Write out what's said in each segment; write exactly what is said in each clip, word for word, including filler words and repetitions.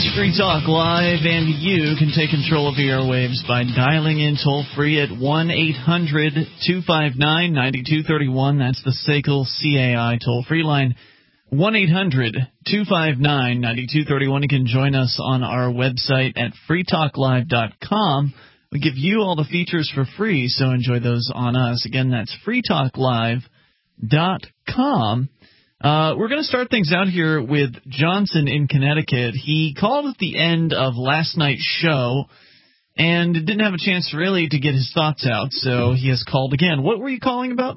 is Free Talk Live, and you can take control of the airwaves by dialing in toll-free at one eight hundred two five nine nine two three one. That's the S A C L C A I toll-free line, one eight hundred two five nine nine two three one. You can join us on our website at free talk live dot com. We give you all the features for free, so enjoy those on us. Again, that's free talk live dot com. Uh, we're going to start things out here with Johnson in Connecticut. He called at the end of last night's show and didn't have a chance really to get his thoughts out, so he has called again. What were you calling about?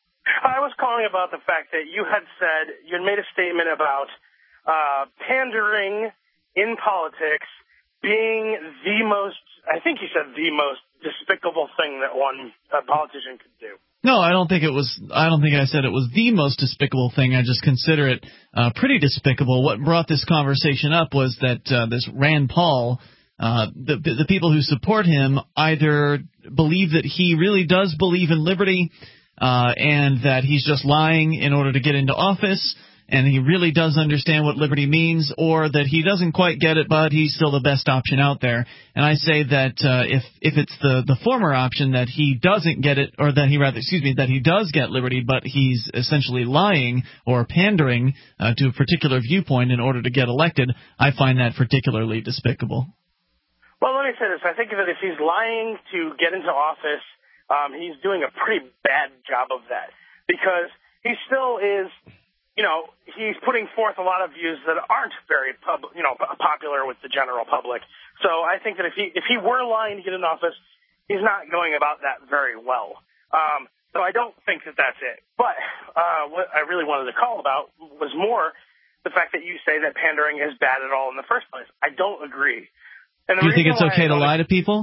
I was calling about the fact that you had said, you had made a statement about uh, pandering in politics being the most, I think you said the most despicable thing that one a politician could do. No, I don't think it was. I don't think I said it was the most despicable thing. I just consider it uh, pretty despicable. What brought this conversation up was that uh, this Rand Paul, uh, the the people who support him either believe that he really does believe in liberty, uh, and that he's just lying in order to get into office, and he really does understand what liberty means, or that he doesn't quite get it, but he's still the best option out there. And I say that uh, if if it's the, the former option, that he doesn't get it, or that he rather, excuse me, that he does get liberty, but he's essentially lying or pandering uh, to a particular viewpoint in order to get elected, I find that particularly despicable. Well, let me say this. I think that if he's lying to get into office, um, he's doing a pretty bad job of that, because he still is... You know, he's putting forth a lot of views that aren't very, pub, you know, popular with the general public. So I think that if he if he were lying to get in office, he's not going about that very well. Um, so I don't think that that's it. But uh, what I really wanted to call about was more the fact that you say that pandering is bad at all in the first place. I don't agree. And Do you think it's okay to lie to people?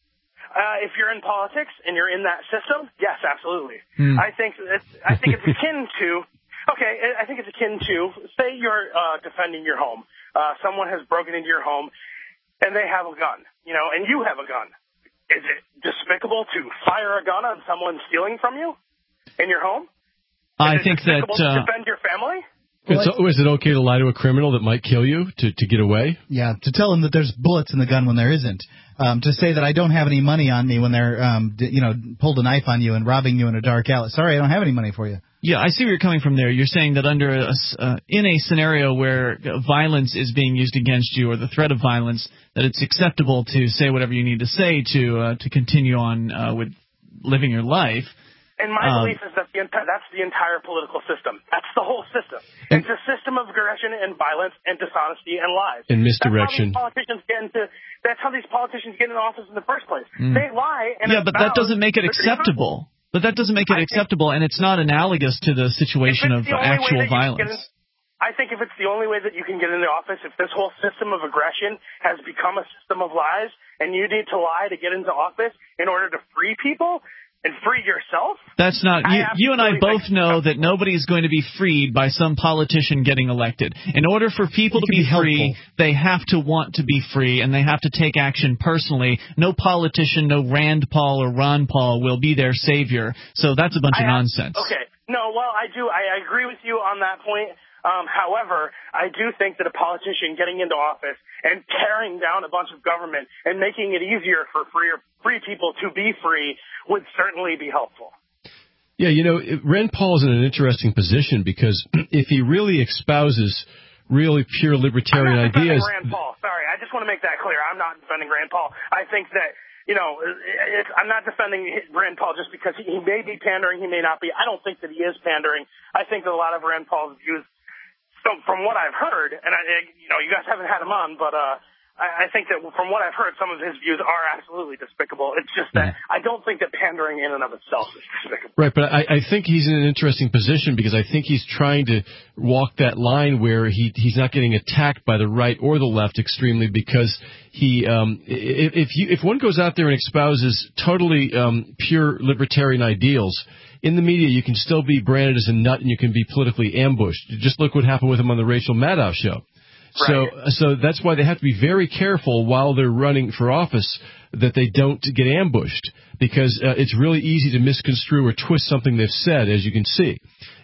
Uh, if you're in politics and you're in that system, yes, absolutely. Hmm. I think it's, I think it's akin to. Okay, I think it's akin to, say you're uh, defending your home. Uh, someone has broken into your home, and they have a gun, you know, and you have a gun. Is it despicable to fire a gun on someone stealing from you in your home? Is I it think that... despicable Uh, to defend your family? Is, is it okay to lie to a criminal that might kill you to, to get away? Yeah, to tell him that there's bullets in the gun when there isn't. Um, to say that I don't have any money on me when they're, um, d- you know, pulled a knife on you and robbing you in a dark alley. Sorry, I don't have any money for you. Yeah, I see where you're coming from there. You're saying that under a, uh, in a scenario where violence is being used against you, or the threat of violence, that it's acceptable to say whatever you need to say to uh, to continue on uh, with living your life. And my um, belief is that the enti- that's the entire political system. That's the whole system. It's a system of aggression and violence and dishonesty and lies. And misdirection. That's how these politicians get into. That's how these politicians get into office in the first place. Mm. They lie. And yeah, but that doesn't make it acceptable. But that doesn't make it acceptable, and it's not analogous to the situation of actual violence. In, I think if it's the only way that you can get into office, if this whole system of aggression has become a system of lies, and you need to lie to get into office in order to free people and free yourself? That's not you, you and I both know that nobody's going to be freed by some politician getting elected. In order for people to be, be free, they have to want to be free, and they have to take action personally. No politician, no Rand Paul or Ron Paul will be their savior. So that's a bunch I of have, nonsense. Okay. No, well, I do. I, I agree with you on that point. Um, however, I do think that a politician getting into office and tearing down a bunch of government and making it easier for free, free people to be free would certainly be helpful. Yeah, you know, Rand Paul is in an interesting position because if he really espouses really pure libertarian I'm not ideas... Rand Paul. Sorry, I just want to make that clear. I'm not defending Rand Paul. I think that, you know, it's, I'm not defending Rand Paul just because he, he may be pandering, he may not be. I don't think that he is pandering. I think that a lot of Rand Paul's views... So from what I've heard, and I, you know, you guys haven't had him on, but uh, I, I think that from what I've heard, some of his views are absolutely despicable. It's just that I don't think that pandering in and of itself is despicable. Right, but I, I think he's in an interesting position because I think he's trying to walk that line where he he's not getting attacked by the right or the left extremely because he um, if if, you, if one goes out there and espouses totally um, pure libertarian ideals. In the media, you can still be branded as a nut and you can be politically ambushed. Just look what happened with him on the Rachel Maddow show. Right. So, so that's why they have to be very careful while they're running for office that they don't get ambushed because uh, it's really easy to misconstrue or twist something they've said, as you can see.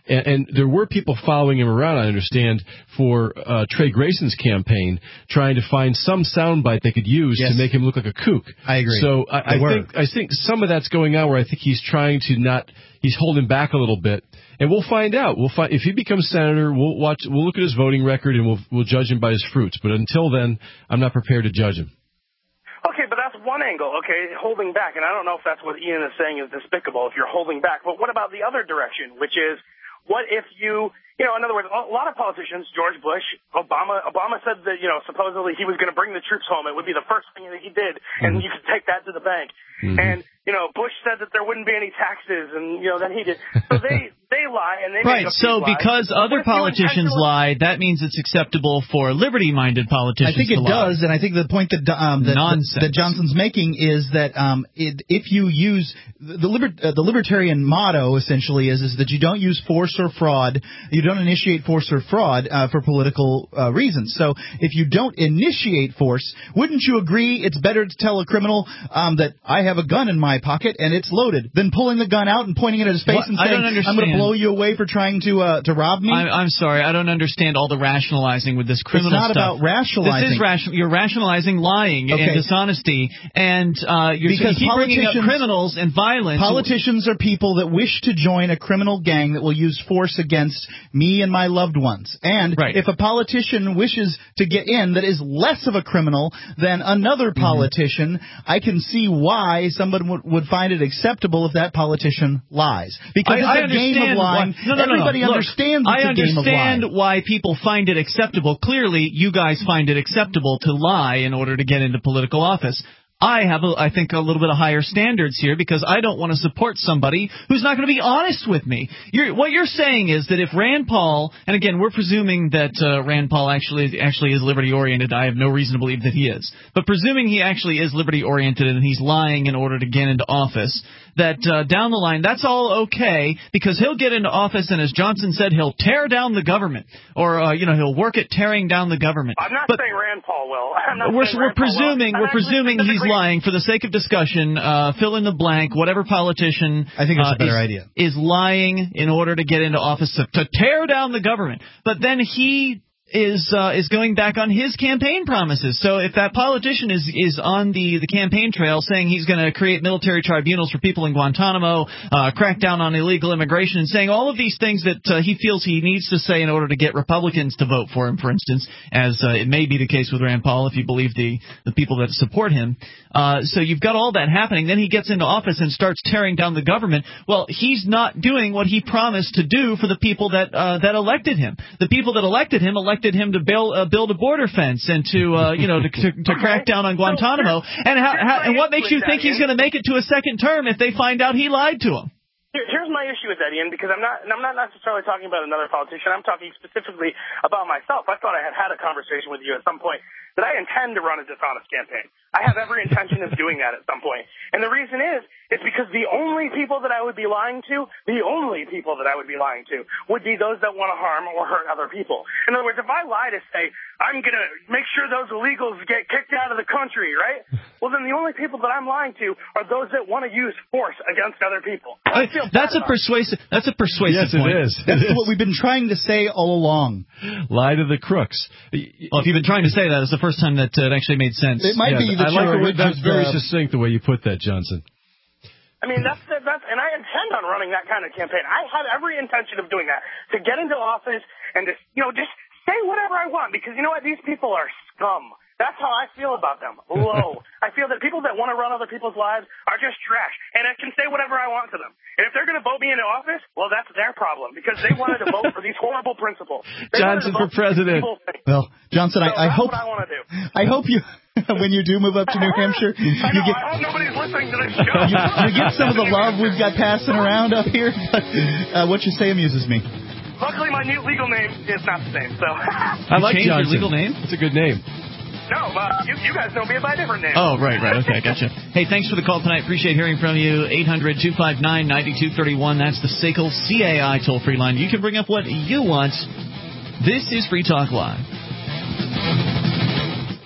And, and there were people following him around, I understand, for uh, Trey Grayson's campaign, trying to find some soundbite they could use yes. to make him look like a kook. I agree. So I, I think I think some of that's going on where I think he's trying to not he's holding back a little bit. And we'll find out. We'll find if he becomes senator. We'll watch. We'll look at his voting record and we'll we'll judge him by his fruits. But until then, I'm not prepared to judge him. Okay, but that's one angle. Okay, holding back, and I don't know if that's what Ian is saying is despicable. If you're holding back, but what about the other direction, which is what if you, you know, in other words, a lot of politicians, George Bush, Obama, Obama said that, you know, supposedly he was going to bring the troops home. It would be the first thing that he did, and mm-hmm. you could take that to the bank. Mm-hmm. And you know, Bush said that there wouldn't be any taxes, and, you know, then he did. So they, they lie, and they right, make up so these because lies. other politicians lie, that means it's acceptable for liberty-minded politicians I think to it lie. does, and I think the point that um, that, Nonsense. that Johnson's making is that um, it, if you use the, liber, uh, the libertarian motto, essentially, is, is that you don't use force or fraud, you don't initiate force or fraud uh, for political uh, reasons. So if you don't initiate force, wouldn't you agree it's better to tell a criminal um, that I have a gun in my pocket and it's loaded than pulling the gun out and pointing it at his face what? and saying, I'm going to blow you away for trying to uh, to rob me? I'm, I'm sorry. I don't understand all the rationalizing with this criminal stuff. It's not stuff. about rationalizing. This is ration- You're rationalizing lying okay. and dishonesty, and uh, you're because you keep bringing up criminals and violence. Politicians are people that wish to join a criminal gang that will use force against me and my loved ones. And right. if a politician wishes to get in that is less of a criminal than another politician, mm-hmm. I can see why somebody would, would find it acceptable if that politician lies. Because I, it's a game of lying. Why, no, no, Everybody no, no. understands Look, it's I a game of lying. understand why people find it acceptable. Clearly, you guys find it acceptable to lie in order to get into political office. I have, a, I think, a little bit of higher standards here because I don't want to support somebody who's not going to be honest with me. You're, what you're saying is that if Rand Paul, and again, we're presuming that uh, Rand Paul actually actually is liberty-oriented. I have no reason to believe that he is. But presuming he actually is liberty-oriented and he's lying in order to get into office, that uh, down the line, that's all okay because he'll get into office and, as Johnson said, he'll tear down the government. Or, uh, you know, he'll work at tearing down the government. I'm not but saying Rand Paul will. I'm not we're saying we're Rand Paul presuming, will. we're presuming he's lying for the sake of discussion. Uh, fill in the blank. Whatever politician I think that's uh, a better is, idea. is lying in order to get into office to, to tear down the government. But then he is uh, is going back on his campaign promises. So if that politician is is on the, the campaign trail saying he's going to create military tribunals for people in Guantanamo, uh, crack down on illegal immigration, and saying all of these things that uh, he feels he needs to say in order to get Republicans to vote for him, for instance, as uh, it may be the case with Rand Paul if you believe the, the people that support him. Uh, so you've got all that happening. Then he gets into office and starts tearing down the government. Well, he's not doing what he promised to do for the people that uh, that elected him. The people that elected him elected him to build, uh, build a border fence and to uh, you know to, to, to okay. crack down on Guantanamo. And how, how and what makes you think he's going to make it to a second term if they find out he lied to him? Here's my issue with that, Ian, because I'm not, and I'm not necessarily talking about another politician. I'm talking specifically about myself. I thought I had had a conversation with you at some point that I intend to run a dishonest campaign. I have every intention of doing that at some point. And the reason is, it's because the only people that I would be lying to, the only people that I would be lying to, would be those that want to harm or hurt other people. In other words, if I lie to say, I'm going to make sure those illegals get kicked out of the country, right? Well, then the only people that I'm lying to are those that want to use force against other people. I feel that's a persuasive. That's a persuasive yes, point. Yes, it is. That's what we've been trying to say all along. Lie to the crooks. Well, if you've been trying to say that, it's the first time that uh, it actually made sense. It might yeah, be that I like you're the, that's very uh, succinct the way you put that, Johnson. I mean, that's, that's, and I intend on running that kind of campaign. I have every intention of doing that, to get into office and to, you know, just say whatever I want, because you know what? These people are scum. That's how I feel about them. Low. I feel that people that want to run other people's lives are just trash, and I can say whatever I want to them. And if they're going to vote me into office, well, that's their problem, because they wanted to vote for these horrible principles. They Johnson for president. For well, Johnson, so I, I hope what I want to do. I hope you. When you do move up to New Hampshire, I know, you get, I hope nobody's listening to this show. you, you get some of the love we've got passing around up here. But uh, what you say amuses me. Luckily, my new legal name is not the same, so. I like Johnson. Your legal name? It's a good name. No, uh, you, you guys know me by a different name. Oh, right, right. Okay, gotcha. Hey, thanks for the call tonight. Appreciate hearing from you. eight hundred two five nine nine two three one. That's the S A C L C A I toll-free line. You can bring up what you want. This is Free Talk Live.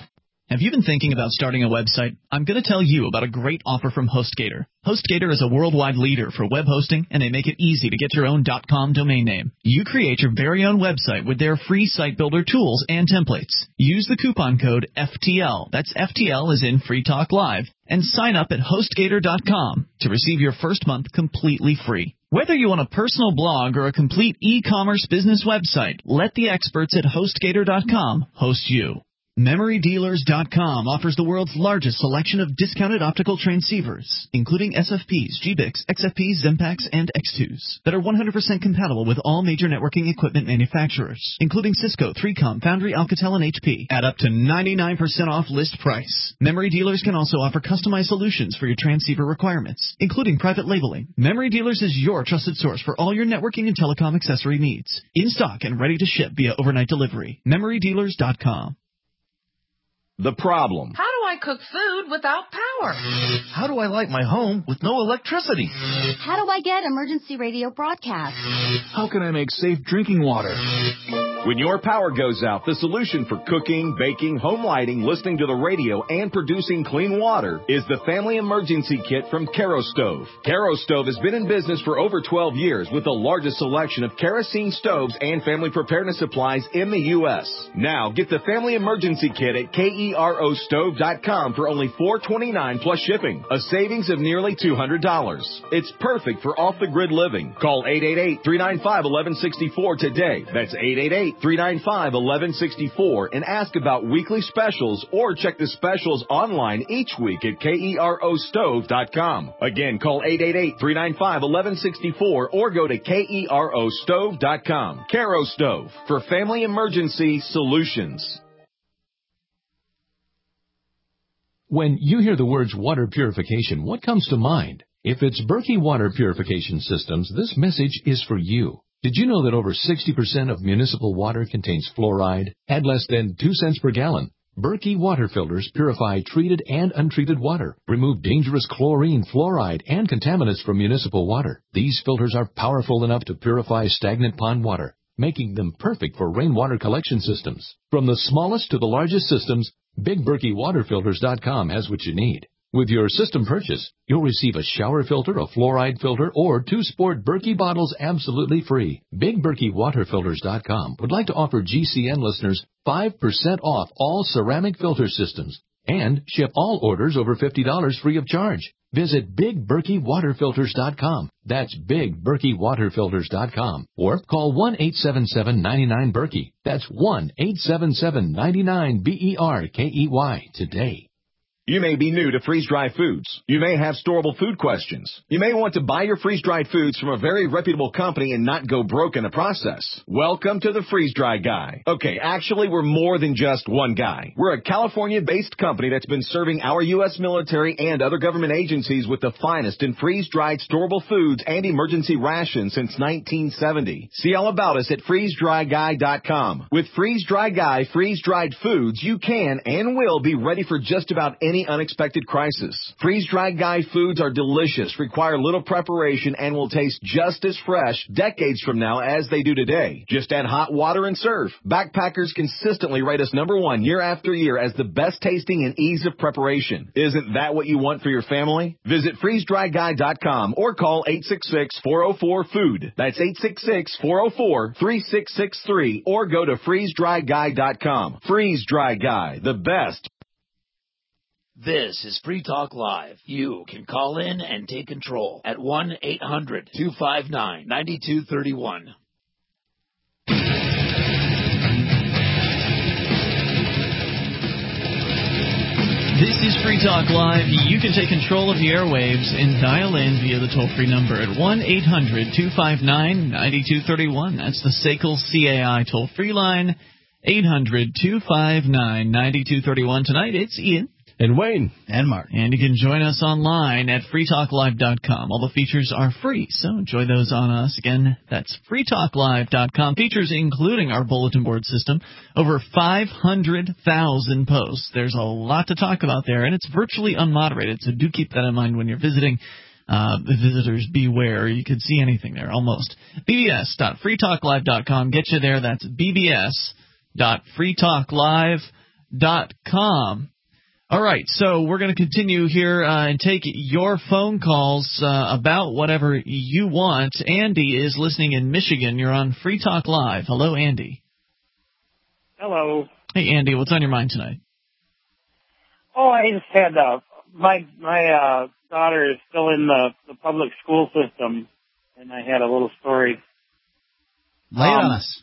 Have you been thinking about starting a website? I'm going to tell you about a great offer from HostGator. HostGator is a worldwide leader for web hosting, and they make it easy to get your own .com domain name. You create your very own website with their free site builder tools and templates. Use the coupon code F T L, that's F T L as in Free Talk Live, and sign up at HostGator dot com to receive your first month completely free. Whether you want a personal blog or a complete e-commerce business website, let the experts at HostGator dot com host you. Memory Dealers dot com offers the world's largest selection of discounted optical transceivers, including S F Ps, G B I Cs, X F Ps, Xempax, and X twos, that are one hundred percent compatible with all major networking equipment manufacturers, including Cisco, three com, Foundry, Alcatel, and H P, at up to ninety-nine percent off list price. Memory Dealers can also offer customized solutions for your transceiver requirements, including private labeling. Memory Dealers is your trusted source for all your networking and telecom accessory needs, in stock and ready to ship via overnight delivery. Memory Dealers dot com. The problem. How do I cook food without power? How do I light my home with no electricity? How do I get emergency radio broadcasts? How can I make safe drinking water? When your power goes out, the solution for cooking, baking, home lighting, listening to the radio, and producing clean water is the Family Emergency Kit from Kerastove. Kerastove has been in business for over twelve years with the largest selection of kerosene stoves and family preparedness supplies in the U S. Now, get the Family Emergency Kit at K-E-R-O stove dot com for only four dollars and twenty-nine cents plus shipping, a savings of nearly two hundred dollars. It's perfect for off-the-grid living. Call eight eight eight, three nine five, one one six four today. That's eight eight eight, three nine five, one one six four and ask about weekly specials or check the specials online each week at K E R O stove dot com. Again, call eight eight eight, three nine five, one one six four or go to K E R O stove dot com. Kerastove for family emergency solutions. When you hear the words water purification, what comes to mind? If it's Berkey Water Purification Systems, this message is for you. Did you know that over sixty percent of municipal water contains fluoride at less than two cents per gallon? Berkey water filters purify treated and untreated water, remove dangerous chlorine, fluoride, and contaminants from municipal water. These filters are powerful enough to purify stagnant pond water, making them perfect for rainwater collection systems. From the smallest to the largest systems, Big Berkey Water Filters dot com has what you need. With your system purchase, you'll receive a shower filter, a fluoride filter, or two sport Berkey bottles absolutely free. Big Berkey Water Filters dot com would like to offer G C N listeners five percent off all ceramic filter systems and ship all orders over fifty dollars free of charge. Visit Big Berkey Water Filters dot com. That's Big Berkey Water Filters dot com. Or call one eight seven seven, nine nine, Berkey. That's one eight seven seven, nine nine, B E R K E Y today. You may be new to freeze-dried foods. You may have storable food questions. You may want to buy your freeze-dried foods from a very reputable company and not go broke in the process. Welcome to the Freeze-Dry Guy. Okay, actually, we're more than just one guy. We're a California-based company that's been serving our U S military and other government agencies with the finest in freeze-dried storable foods and emergency rations since nineteen seventy. See all about us at freeze dry guy dot com. With Freeze-Dry Guy freeze-dried foods, you can and will be ready for just about any unexpected crisis. Freeze-Dried Guy foods are delicious, require little preparation, and will taste just as fresh decades from now as they do today. Just add hot water and serve. Backpackers consistently rate us number one year after year as the best tasting and ease of preparation. Isn't that what you want for your family? Visit freeze dry guy dot com or call eight six six, four oh four, food. That's eight six six, four oh four, three six six three or go to freeze dry guy dot com. Freeze-Dry Guy, the best. This is Free Talk Live. You can call in and take control at one eight hundred, two five nine, nine two three one. This is Free Talk Live. You can take control of the airwaves and dial in via the toll-free number at one eight hundred, two five nine, nine two three one. That's the S A C L C A I toll-free line, eight hundred, two five nine, nine two three one. Tonight, it's Ian. And Wayne. And Mark. And you can join us online at free talk live dot com. All the features are free, so enjoy those on us. Again, that's free talk live dot com. Features including our bulletin board system. Over five hundred thousand posts. There's a lot to talk about there, and it's virtually unmoderated, so do keep that in mind when you're visiting. Uh, visitors beware. You can see anything there, almost. B B S dot free talk live dot com. Get you there. That's B B S dot free talk live dot com. All right, so we're going to continue here uh, and take your phone calls uh, about whatever you want. Andy is listening in Michigan. You're on Free Talk Live. Hello, Andy. Hello. Hey, Andy, what's on your mind tonight? Oh, I just had uh, my my uh, daughter is still in the, the public school system, and I had a little story. Lay it um, on us.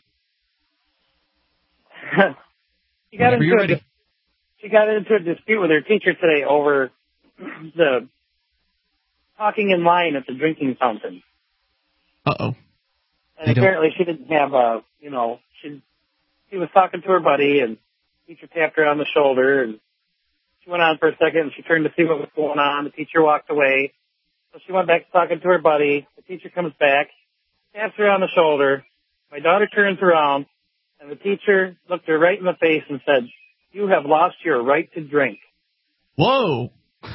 she got Whenever you're into a, ready. she got into a dispute with her teacher today over the talking in line at the drinking fountain. Uh oh. And apparently she didn't have a, you know, she she was talking to her buddy, and the teacher tapped her on the shoulder, and she went on for a second, and she turned to see what was going on. The teacher walked away. So she went back to talking to her buddy. The teacher comes back, taps her on the shoulder. My daughter turns around, and the teacher looked her right in the face and said, "You have lost your right to drink." Whoa.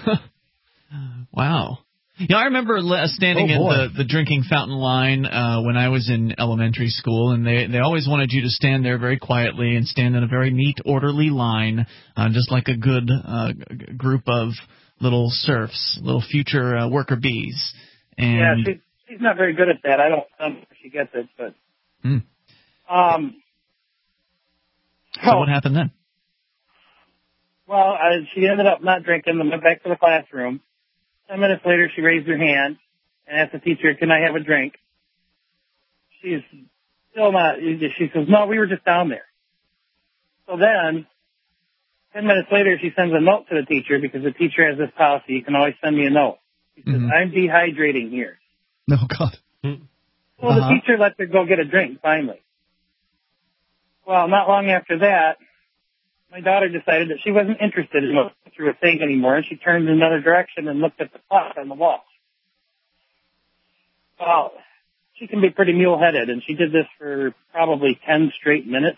Wow. Yeah, I remember le- standing Oh, in boy. the, the drinking fountain line uh, when I was in elementary school, and they, they always wanted you to stand there very quietly and stand in a very neat, orderly line, uh, just like a good uh, g- group of little serfs, little future uh, worker bees. And Yeah, she, she's not very good at that. I don't know if she gets it, but... Mm. Um, So what happened then? Well, uh, she ended up not drinking and went back to the classroom. Ten minutes later, she raised her hand and asked the teacher, "Can I have a drink?" She's still not, she says, "No, we were just down there." So then, ten minutes later, she sends a note to the teacher because the teacher has this policy, "You can always send me a note." She says, Mm-hmm. "I'm dehydrating here." No, God. Well, Uh-huh. the teacher lets her go get a drink, finally. Well, not long after that, my daughter decided that she wasn't interested in what the teacher was saying anymore, and she turned in another direction and looked at the clock on the wall. Well, she can be pretty mule-headed, and she did this for probably ten straight minutes.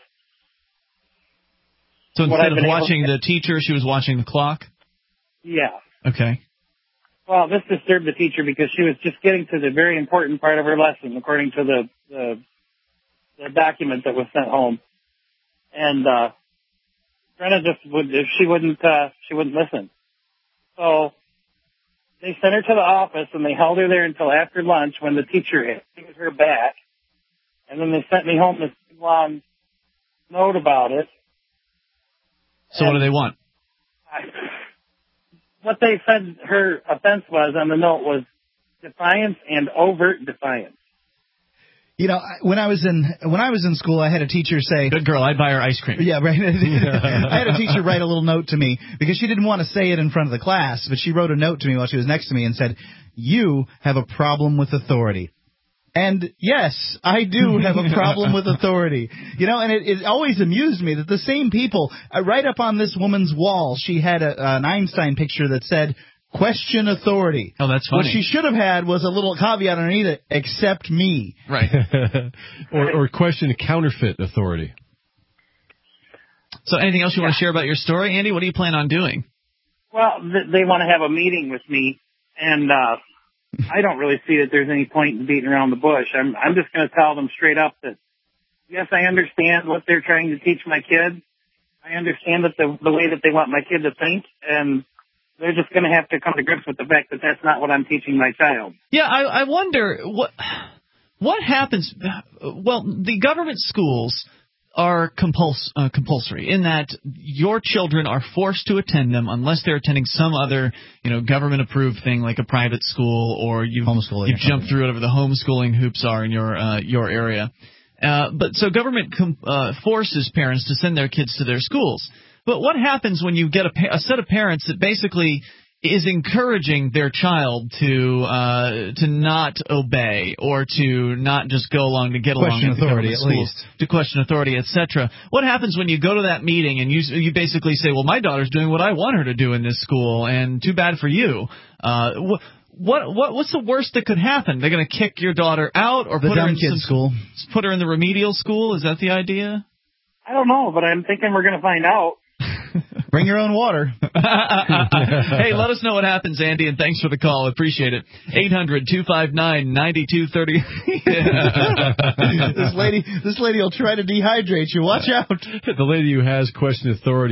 So What instead I've of been able watching to- the teacher, she was watching the clock? Yeah. Okay. Well, this disturbed the teacher because she was just getting to the very important part of her lesson, according to the the, the document that was sent home. And uh, Brenna just would, if she wouldn't, uh, she wouldn't listen. So they sent her to the office, and they held her there until after lunch when the teacher had her back. And then they sent me home this long note about it. So what do they want? I, what they said her offense was on the note was defiance and overt defiance. You know, I- when I was in when I was in school, I had a teacher say, "Good girl, I'd buy her ice cream." Yeah, right. I had a teacher write a little note to me because she didn't want to say it in front of the class, but she wrote a note to me while she was next to me and said, "You have a problem with authority." And yes, I do have a problem with authority. You know, and it, it always amused me that the same people, uh, right up on this woman's wall, she had a, an Einstein picture that said, "Question authority." Oh, that's funny. What she should have had was a little caveat underneath it, "Except me." Right. or, or question counterfeit authority. So anything else you want to share about your story, Andy? What do you plan on doing? Well, th- they want to have a meeting with me, and uh, I don't really see that there's any point in beating around the bush. I'm I'm just going to tell them straight up that, yes, I understand what they're trying to teach my kid. I understand that the the way that they want my kid to think, and they're just going to have to come to grips with the fact that that's not what I'm teaching my child. Yeah, I, I wonder what what happens. Well, the government schools are compuls- uh, compulsory in that your children are forced to attend them unless they're attending some other, you know, government-approved thing like a private school, or you've, you've jumped through whatever the homeschooling hoops are in your uh, your area. Uh, but so government com- uh, forces parents to send their kids to their schools. But what happens when you get a, pa- a set of parents that basically is encouraging their child to uh, to not obey or to not just go along to get Question along with the authority, government at schools, least. to question authority, et cetera? What happens when you go to that meeting and you you basically say, well, my daughter's doing what I want her to do in this school, and too bad for you? Uh, wh- what what what's the worst that could happen? They're going to kick your daughter out or The put her dumb in kid some, school. put her in the remedial school? Is that the idea? I don't know, but I'm thinking we're going to find out. Bring your own water. Hey, let us know what happens, Andy, and thanks for the call. Appreciate it. eight hundred two five nine nine two three zero. This lady, this lady will try to dehydrate you. Watch out. The lady who has question authority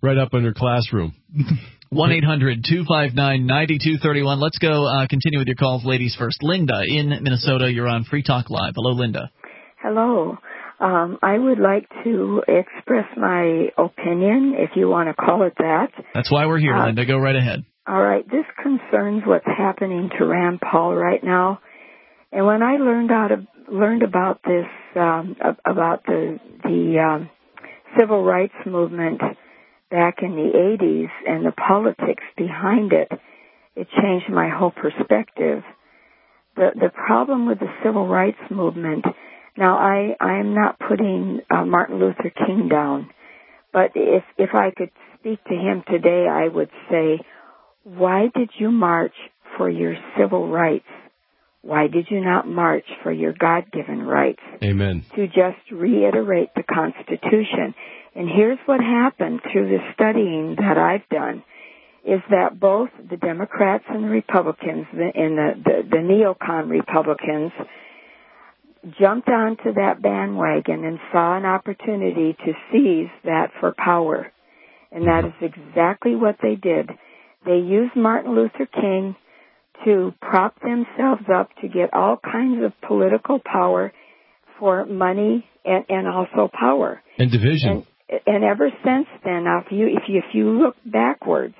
right up in her classroom. one eight hundred two five nine nine two three one. Let's go uh, continue with your calls, ladies first. Linda in Minnesota, you're on Free Talk Live. Hello, Linda. Hello. Um, I would like to express my opinion, if you want to call it that. That's why we're here, uh, Linda. Go right ahead. All right. This concerns what's happening to Rand Paul right now. And when I learned out of, learned about this, um, about the the um, civil rights movement back in the eighties and the politics behind it, it changed my whole perspective. The the problem with the civil rights movement. Now, I, I am not putting uh, Martin Luther King down, but if if I could speak to him today, I would say, why did you march for your civil rights? Why did you not march for your God-given rights? Amen. To just reiterate the Constitution. And here's what happened through the studying that I've done, is that both the Democrats and the Republicans, the, and the, the, the neocon Republicans, jumped onto that bandwagon and saw an opportunity to seize that for power. And that is exactly what they did. They used Martin Luther King to prop themselves up to get all kinds of political power for money and, and also power. And division. And, and ever since then, now if you, if you, if you look backwards,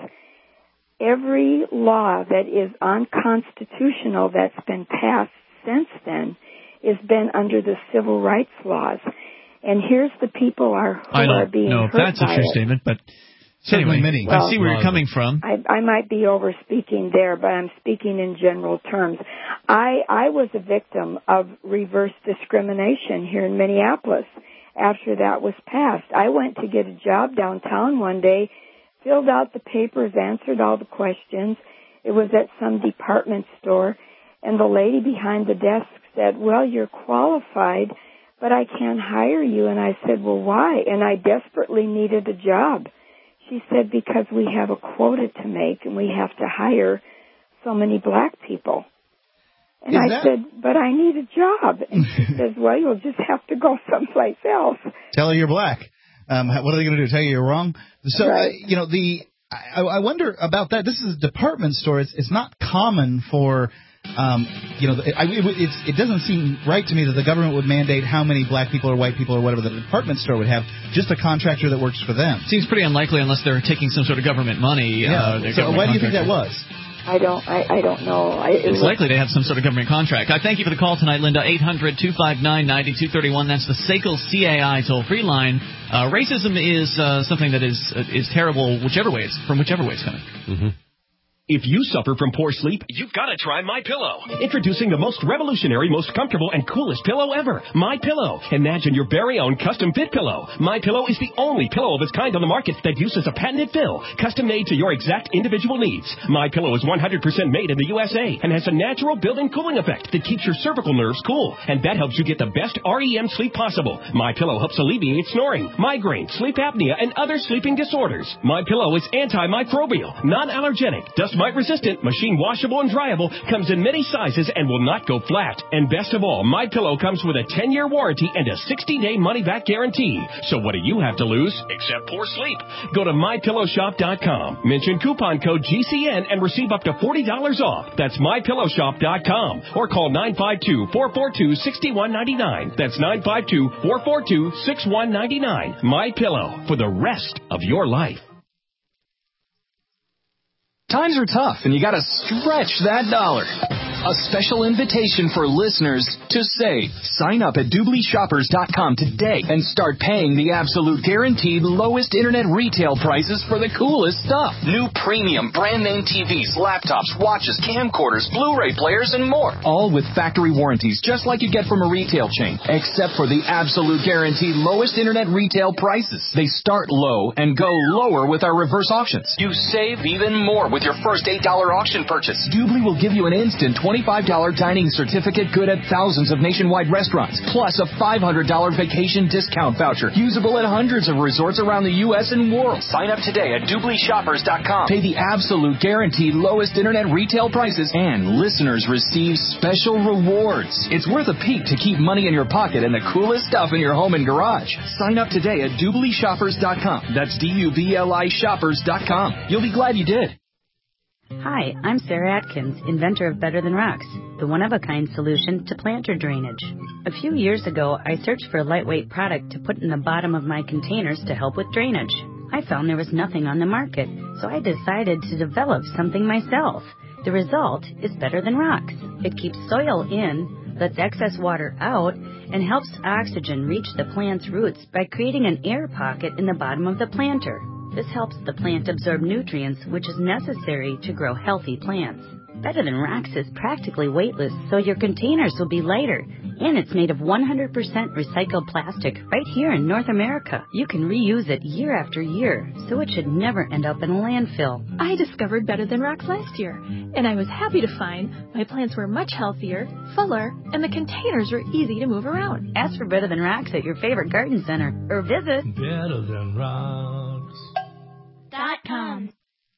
every law that is unconstitutional that's been passed since then has been under the civil rights laws. And here's the people are who I are don't being know if hurt that's a by true it. statement, but Certainly anyway, many. Well, I see where you're coming from. I, I might be over speaking there, but I'm speaking in general terms. I, I was a victim of reverse discrimination here in Minneapolis after that was passed. I went to get a job downtown one day, filled out the papers, answered all the questions. It was at some department store, and the lady behind the desk said, well, you're qualified, but I can't hire you. And I said, well, why? And I desperately needed a job. She said, because we have a quota to make and we have to hire so many black people. And Is I that... said, but I need a job. And she says, well, you'll just have to go someplace else. Tell her you're black. Um, what are they going to do? Tell you you're wrong? So, right. uh, you know, the I, I wonder about that. This is a department store. It's, it's not common for... Um, you know, I, it, it's, it doesn't seem right to me that the government would mandate how many black people or white people or whatever the department store would have, just a contractor that works for them. Seems pretty unlikely unless they're taking some sort of government money. Yeah. Uh, so why do you think that was? I don't. I, I don't know. I, it it's was, likely they have some sort of government contract. I thank you for the call tonight, Linda. eight hundred two five nine nine two three one. That's the S A C L C A I toll-free line. Uh, racism is uh, something that is uh, is terrible, whichever way it's from whichever way it's coming. Mm-hmm. If you suffer from poor sleep, you've got to try MyPillow. Introducing the most revolutionary, most comfortable, and coolest pillow ever, MyPillow. Imagine your very own custom fit pillow. MyPillow is the only pillow of its kind on the market that uses a patented fill, custom made to your exact individual needs. MyPillow is one hundred percent made in the U S A and has a natural built-in cooling effect that keeps your cervical nerves cool, and that helps you get the best R E M sleep possible. MyPillow helps alleviate snoring, migraine, sleep apnea, and other sleeping disorders. MyPillow is antimicrobial, non-allergenic, dust mite resistant, machine washable, and dryable, comes in many sizes and will not go flat. And best of all, MyPillow comes with a ten-year warranty and a sixty-day money-back guarantee. So what do you have to lose except poor sleep? Go to my pillow shop dot com, mention coupon code G C N, and receive up to forty dollars off. That's my pillow shop dot com, or call nine five two, four four two, six one nine nine. That's nine five two, four four two, six one nine nine. MyPillow, for the rest of your life. Times are tough, and you gotta stretch that dollar. A special invitation for listeners to save. Sign up at Doobly Shoppers dot com today and start paying the absolute guaranteed lowest internet retail prices for the coolest stuff. New premium brand name T Vs, laptops, watches, camcorders, Blu-ray players, and more. All with factory warranties, just like you get from a retail chain, except for the absolute guaranteed lowest internet retail prices. They start low and go lower with our reverse auctions. You save even more with your first eight dollar auction purchase. Doobly will give you an instant twenty twenty-five dollars dining certificate good at thousands of nationwide restaurants, plus a five hundred dollars vacation discount voucher usable at hundreds of resorts around the U S and world. Sign up today at Doobly Shoppers dot com. Pay the absolute guaranteed lowest internet retail prices, and listeners receive special rewards. It's worth a peek to keep money in your pocket and the coolest stuff in your home and garage. Sign up today at Doobly Shoppers dot com. That's D U B L I Shoppers dot com. You'll be glad you did. Hi, I'm Sarah Atkins, inventor of Better Than Rocks, the one-of-a-kind solution to planter drainage. A few years ago, I searched for a lightweight product to put in the bottom of my containers to help with drainage. I found there was nothing on the market, so I decided to develop something myself. The result is Better Than Rocks. It keeps soil in, lets excess water out, and helps oxygen reach the plant's roots by creating an air pocket in the bottom of the planter. This helps the plant absorb nutrients, which is necessary to grow healthy plants. Better Than Rocks is practically weightless, so your containers will be lighter. And it's made of one hundred percent recycled plastic right here in North America. You can reuse it year after year, so it should never end up in a landfill. I discovered Better Than Rocks last year, and I was happy to find my plants were much healthier, fuller, and the containers were easy to move around. Ask for Better Than Rocks at your favorite garden center, or visit Better Than Rocks dot com.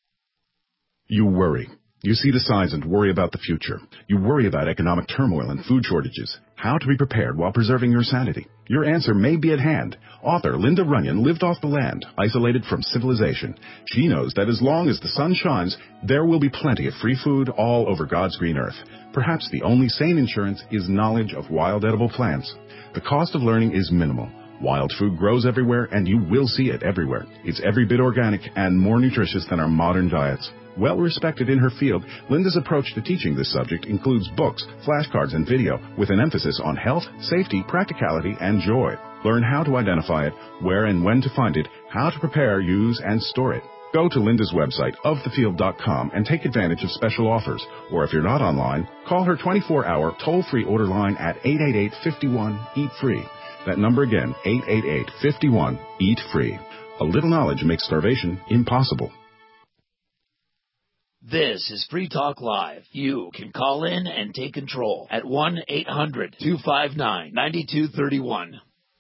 You worry. You see the signs and worry about the future. You worry about economic turmoil and food shortages. How to be prepared while preserving your sanity. Your answer may be at hand. Author Linda Runyon lived off the land, isolated from civilization. She knows that as long as the sun shines, there will be plenty of free food all over God's green earth. Perhaps the only sane insurance is knowledge of wild edible plants. The cost of learning is minimal. Wild food grows everywhere, and you will see it everywhere. It's every bit organic and more nutritious than our modern diets. Well respected in her field, Linda's approach to teaching this subject includes books, flashcards, and video with an emphasis on health, safety, practicality, and joy. Learn how to identify it, where and when to find it, how to prepare, use, and store it. Go to Linda's website, of the field dot com, and take advantage of special offers. Or if you're not online, call her twenty-four hour toll-free order line at eight eight eight, five one, eat free. That number again, eight eight eight, five one, eat free. A little knowledge makes starvation impossible. This is Free Talk Live. You can call in and take control at one eight hundred, two five nine, nine two three one.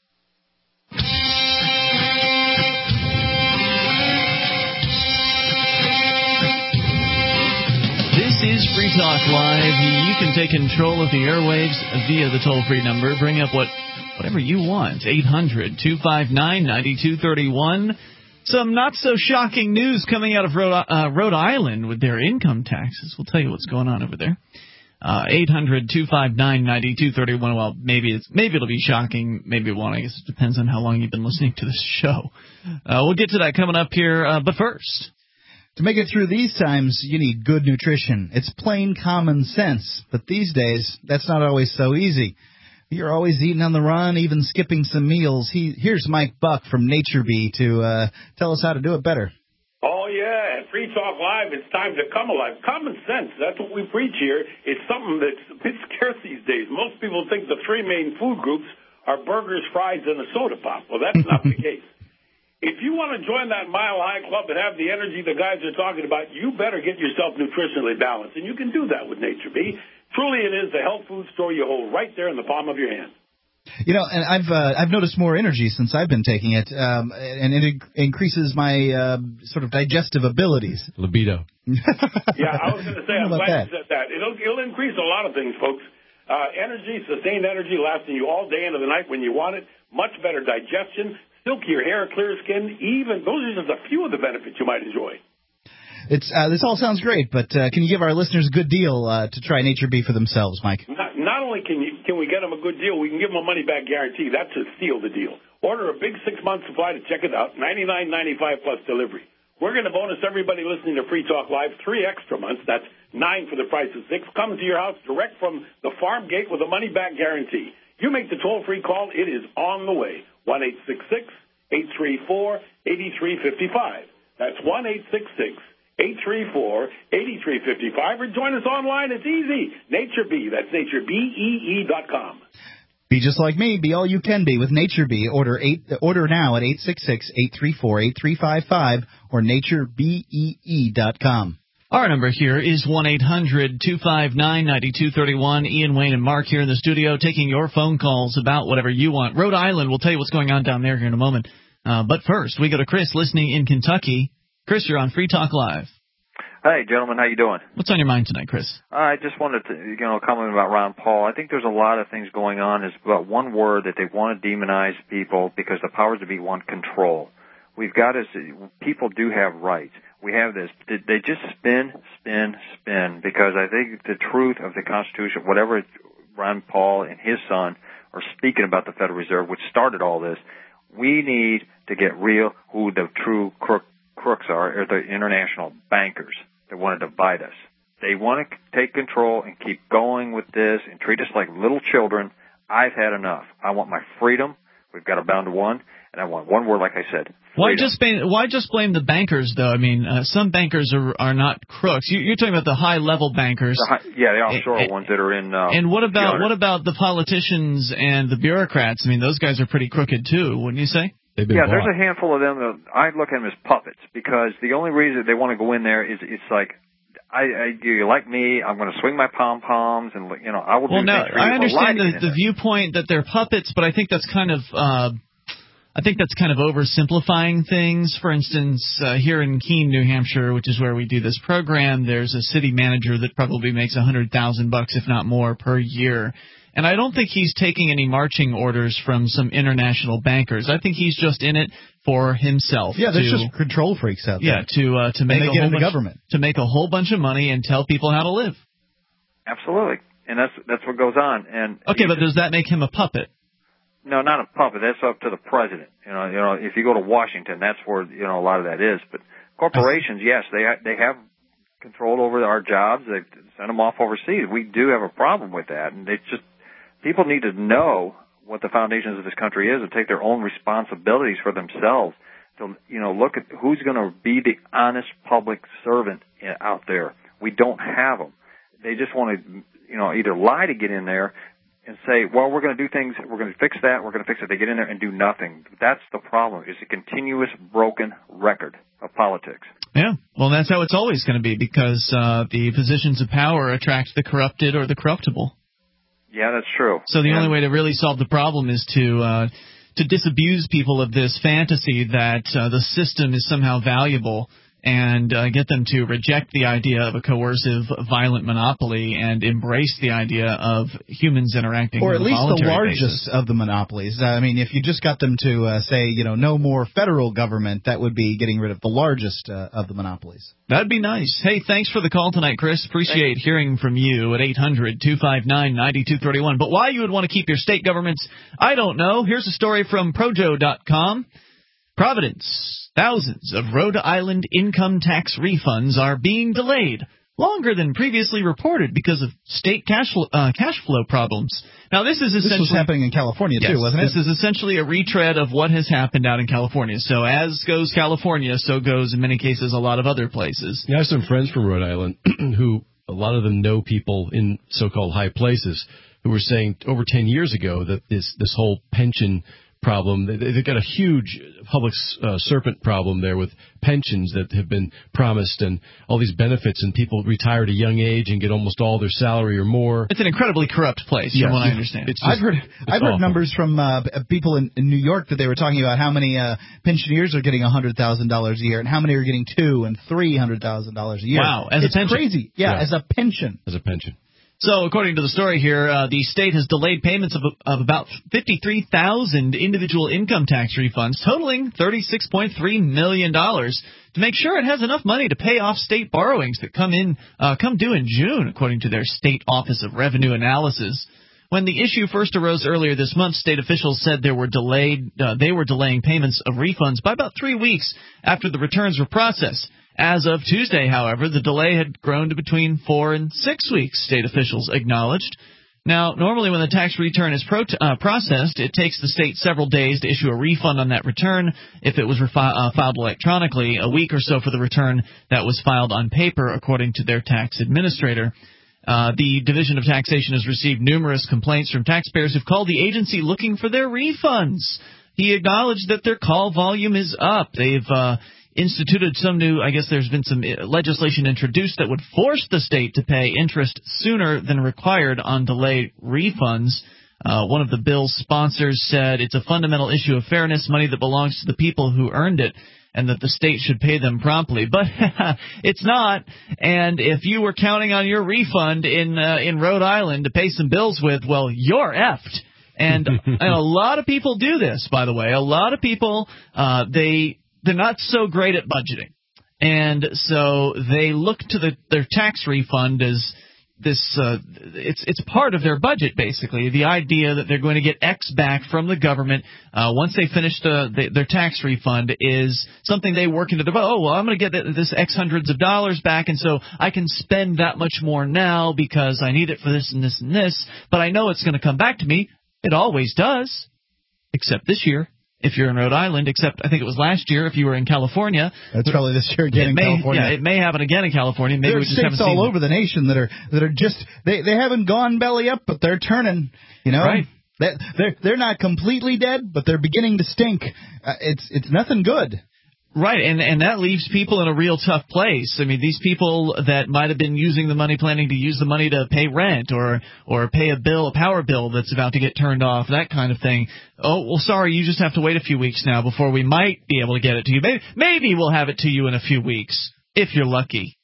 This is Free Talk Live. You can take control of the airwaves via the toll-free number. Bring up what whatever you want. eight hundred, two five nine, nine two three one. Some not-so-shocking news coming out of Rhode, uh, Rhode Island with their income taxes. We'll tell you what's going on over there. Uh, eight hundred, two five nine, nine two three one. Well, maybe it's maybe it'll be shocking. Maybe it won't. I guess it depends on how long you've been listening to this show. Uh, we'll get to that coming up here. Uh, but first, to make it through these times, you need good nutrition. It's plain common sense. But these days, that's not always so easy. You're always eating on the run, even skipping some meals. He, here's Mike Buck from NatureBee to uh, tell us how to do it better. Oh, yeah. At Free Talk Live, it's time to come alive. Common sense, that's what we preach here. It's something that's a bit scarce these days. Most people think the three main food groups are burgers, fries, and a soda pop. Well, that's not the case. If you want to join that Mile High Club and have the energy the guys are talking about, you better get yourself nutritionally balanced. And you can do that with NatureBee. Truly, it is the health food store you hold right there in the palm of your hand. You know, and I've uh, I've noticed more energy since I've been taking it, um, and it in- increases my uh, sort of digestive abilities. Libido. Yeah, I was going to say, I'm glad that? you said that. It'll, it'll increase a lot of things, folks. Uh, energy, sustained energy, lasting you all day into the night when you want it. Much better digestion, silkier hair, clear skin. Even those are just a few of the benefits you might enjoy. It's uh, this all sounds great, but uh, can you give our listeners a good deal uh, to try NatureBee for themselves, Mike? Not, not only can you can we get them a good deal, we can give them a money-back guarantee. That's to seal the deal. Order a big six-month supply to check it out, ninety-nine ninety-five plus delivery. We're going to bonus everybody listening to Free Talk Live three extra months. That's nine for the price of six. Comes to your house direct from the farm gate with a money-back guarantee. You make the toll-free call. It is on the way. one eight six six, eight three four, eight three five five. That's one eight six six, eight three four, eight three five five, or join us online. It's easy. NatureBee. That's nature B E E dot com. Be just like me. Be all you can be with NatureBee. Order eight. Order now at eight six six, eight three four, eight three five five or nature B E E dot com. Our number here is one eight hundred two five nine nine two three one. Ian, Wayne, and Mark here in the studio taking your phone calls about whatever you want. Rhode Island, we'll tell you what's going on down there here in a moment. Uh, but first, we go to Chris listening in Kentucky. Chris, you're on Free Talk Live. Hey, gentlemen, how you doing? What's on your mind tonight, Chris? I just wanted to, you know, comment about Ron Paul. I think there's a lot of things going on. It's about one word that they want to demonize people because the powers that be want control. We've got to, people do have rights. We have this. They just spin, spin, spin, because I think the truth of the Constitution, whatever Ron Paul and his son are speaking about the Federal Reserve, which started all this, we need to get real who the true crook, crooks are, or the international bankers that want to divide us. They want to take control and keep going with this and treat us like little children. I've had enough. I want my freedom. We've got a bound to one, and I want one word, like I said. Why just blame, why just blame the bankers, though? I mean, uh, some bankers are are not crooks. You, you're talking about the high-level bankers. The high, yeah, the offshore and, ones that are in. Uh, and what about the what about the politicians and the bureaucrats? I mean, those guys are pretty crooked too, wouldn't you say? Yeah, bought. There's a handful of them that I look at them as puppets because the only reason they want to go in there is it's like, I, I do you like me? I'm going to swing my pom poms and you know I will. Well, do no, things for you. I understand the, the there. viewpoint that they're puppets, but I think that's kind of. Uh, I think that's kind of oversimplifying things. For instance, uh, here in Keene, New Hampshire, which is where we do this program, there's a city manager that probably makes a hundred thousand bucks, if not more, per year. And I don't think he's taking any marching orders from some international bankers. I think he's just in it for himself. Yeah, there's to, just control freaks out there. Yeah, to uh, to make and they a get whole in the bunch, government. to make a whole bunch of money and tell people how to live. Absolutely, and that's that's what goes on. And okay, but does that make him a puppet? No, not a puppet. That's up to the president. You know, you know, if you go to Washington, that's where you know a lot of that is. But corporations, yes, they ha- they have control over our jobs. They send them off overseas. We do have a problem with that, and they just people need to know what the foundations of this country is and take their own responsibilities for themselves. To you know, look at who's going to be the honest public servant out there. We don't have them. They just want to, you know, either lie to get in there and say, well, we're going to do things, we're going to fix that, we're going to fix it. They get in there and do nothing. That's the problem. It's a continuous broken record of politics. Yeah, well, that's how it's always going to be because uh, the positions of power attract the corrupted or the corruptible. Yeah, that's true. So the and only way to really solve the problem is to uh, to disabuse people of this fantasy that uh, the system is somehow valuable and uh, get them to reject the idea of a coercive, violent monopoly and embrace the idea of humans interacting or at on a least the largest basis. of the monopolies. I mean, if you just got them to uh, say, you know, no more federal government, that would be getting rid of the largest uh, of the monopolies. That'd be nice. Hey, thanks for the call tonight, Chris. Appreciate hearing from you at eight hundred two five nine nine two three one. But why you would want to keep your state governments, I don't know. Here's a story from Projo dot com. Providence. Thousands of Rhode Island income tax refunds are being delayed longer than previously reported because of state cash flow, uh, cash flow problems. Now, this is essentially... This was happening in California, yes, too, wasn't it? This is essentially a retread of what has happened out in California. So as goes California, so goes, in many cases, a lot of other places. Yeah, I have some friends from Rhode Island who, a lot of them know people in so-called high places who were saying over ten years ago that this, this whole pension problem. They've got a huge public uh, serpent problem there with pensions that have been promised and all these benefits, and people retire at a young age and get almost all their salary or more. It's an incredibly corrupt place, yes, from what I understand. It's just, I've heard I've heard numbers from uh, people in, in New York that they were talking about how many uh, pensioners are getting one hundred thousand dollars a year and how many are getting two and three hundred thousand dollars a year. Wow, as it's a pension. crazy. Yeah, yeah, as a pension. As a pension. So, according to the story here, uh, the state has delayed payments of, of about fifty-three thousand individual income tax refunds, totaling thirty-six point three million dollars, to make sure it has enough money to pay off state borrowings that come in uh, come due in June, according to their State Office of Revenue Analysis. When the issue first arose earlier this month, state officials said they were delayed. Uh, they were delaying payments of refunds by about three weeks after the returns were processed. As of Tuesday, however, the delay had grown to between four and six weeks, state officials acknowledged. Now, normally when the tax return is pro- uh, processed, it takes the state several days to issue a refund on that return. If it was refi- uh, filed electronically, a week or so for the return that was filed on paper, according to their tax administrator. Uh, the Division of Taxation has received numerous complaints from taxpayers who've called the agency looking for their refunds. He acknowledged that their call volume is up. They've uh, instituted some new, I guess there's been some legislation introduced that would force the state to pay interest sooner than required on delayed refunds. Uh, one of the bill's sponsors said it's a fundamental issue of fairness, money that belongs to the people who earned it, and that the state should pay them promptly. But it's not, and if you were counting on your refund in uh, in Rhode Island to pay some bills with, well, you're effed. And, and a lot of people do this, by the way. A lot of people, uh, they, they're not so great at budgeting. And so they look to the, their tax refund as this, uh, it's, it's part of their budget, basically. The idea that they're going to get X back from the government, uh, once they finish the, the, their tax refund is something they work into their, oh, well, I'm going to get this X hundreds of dollars back, and so I can spend that much more now because I need it for this and this and this, but I know it's going to come back to me. It always does, except this year. If you're in Rhode Island, except I think it was last year if you were in California. That's probably this year again in may, California. Yeah, it may happen again in California. Maybe there are we just states haven't seen all them. over the nation that are that are just they they haven't gone belly up, but they're turning. You know, right? They, they're they're not completely dead, but they're beginning to stink. Uh, it's it's nothing good. Right, and and that leaves people in a real tough place. I mean, these people that might have been using the money, planning to use the money to pay rent or or pay a bill, a power bill that's about to get turned off, that kind of thing. Oh, well, sorry, you just have to wait a few weeks now before we might be able to get it to you. Maybe, maybe we'll have it to you in a few weeks, if you're lucky.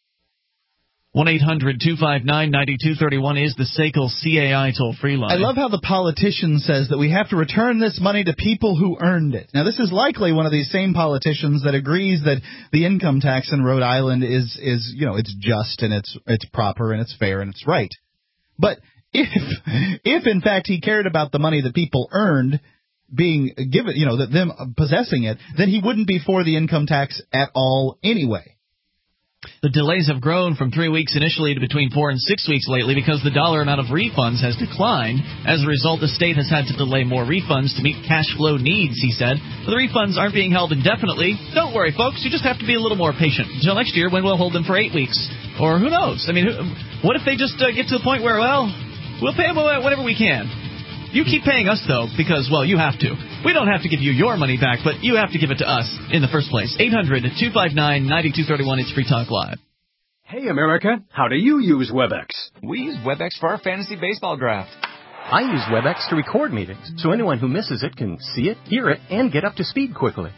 one eight hundred two five nine nine two three one is the S A C L C A I toll-free line. I love how the politician says that we have to return this money to people who earned it. Now, this is likely one of these same politicians that agrees that the income tax in Rhode Island is, is you know, it's just and it's it's proper and it's fair and it's right. But if, if in fact he cared about the money that people earned being given, you know, that them possessing it, then he wouldn't be for the income tax at all anyway. The delays have grown from three weeks initially to between four and six weeks lately because the dollar amount of refunds has declined. As a result, the state has had to delay more refunds to meet cash flow needs, he said. But the refunds aren't being held indefinitely. Don't worry, folks. You just have to be a little more patient until next year when we'll hold them for eight weeks. Or who knows? I mean, what if they just uh, get to the point where, well, we'll pay them whatever we can. You keep paying us, though, because, well, you have to. We don't have to give you your money back, but you have to give it to us in the first place. eight hundred two five nine nine two three one. It's Free Talk Live. Hey, America. How do you use WebEx? We use WebEx for our fantasy baseball draft. I use WebEx to record meetings, so anyone who misses it can see it, hear it, and get up to speed quickly.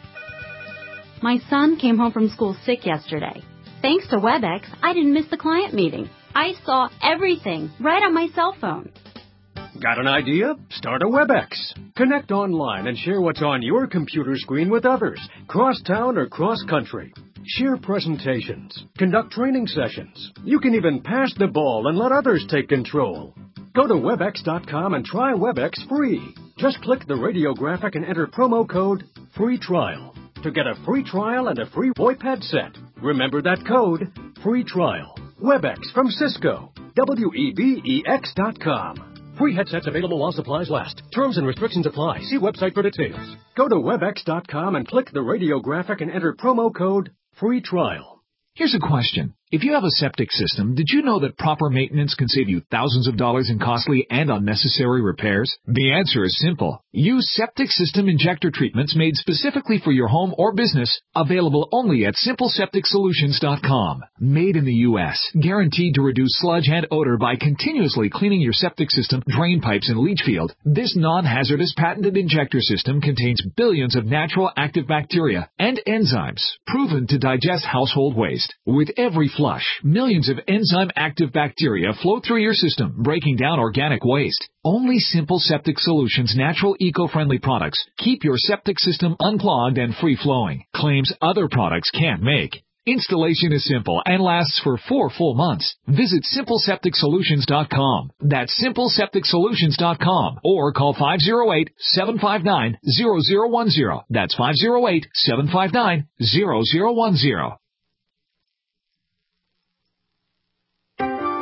My son came home from school sick yesterday. Thanks to WebEx, I didn't miss the client meeting. I saw everything right on my cell phone. Got an idea? Start a WebEx. Connect online and share what's on your computer screen with others, cross-town or cross-country. Share presentations. Conduct training sessions. You can even pass the ball and let others take control. Go to webex dot com and try WebEx free. Just click the radio graphic and enter promo code FREE TRIAL to get a free trial and a free VoIP headset. Remember that code, FREE TRIAL. WebEx from Cisco. W E B E X dot com. Free headsets available while supplies last. Terms and restrictions apply. See website for details. Go to webex dot com and click the radio graphic and enter promo code FREE TRIAL. Here's a question. If you have a septic system, did you know that proper maintenance can save you thousands of dollars in costly and unnecessary repairs? The answer is simple. Use septic system injector treatments made specifically for your home or business, available only at simple septic solutions dot com. Made in the U S, guaranteed to reduce sludge and odor by continuously cleaning your septic system, drain pipes, and leach field. This non-hazardous patented injector system contains billions of natural active bacteria and enzymes proven to digest household waste. With every flush, millions of enzyme-active bacteria flow through your system, breaking down organic waste. Only Simple Septic Solutions natural eco-friendly products keep your septic system unclogged and free-flowing. Claims other products can't make. Installation is simple and lasts for four full months. Visit simple septic solutions dot com. That's simple septic solutions dot com or call five oh eight, seven five nine, zero zero one zero. That's five oh eight, seven five nine, zero zero one zero.